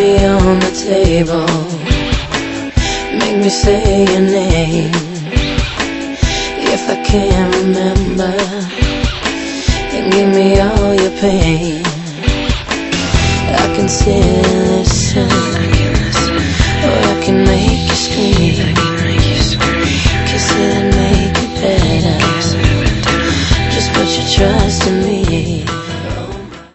me on the table, make me say your name. If I can't remember, then give me all your pain. I can still listen